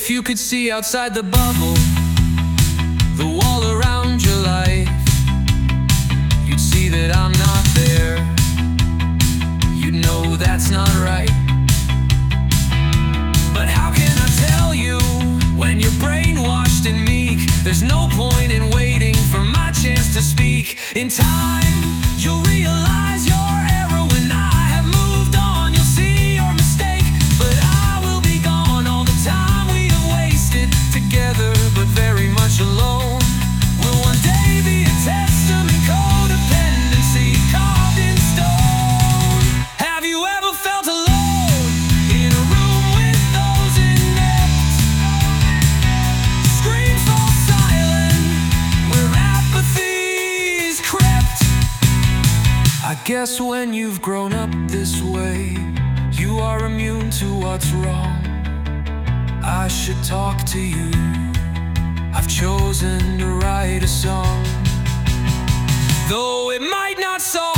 If you could see outside the bubble, the wall around your life, you'd see that I'm not there. You'd know that's not right. But how can I tell you when you're brainwashed and meek? There's no point in waiting for my chance to speak. In time, you'll realize your error. When I have moved on, you'll see your mistake. But I will be gone. All the time we have wasted together, but very much alone, will one day be a testament. Codependency carved in stone. Have you ever felt alone in a room with those inept? Screams fall silent where apathy's crept. I guess when you've grown up this way, you are immune to what's wrong. I should talk to you. I've chosen to write a song, though it might not solve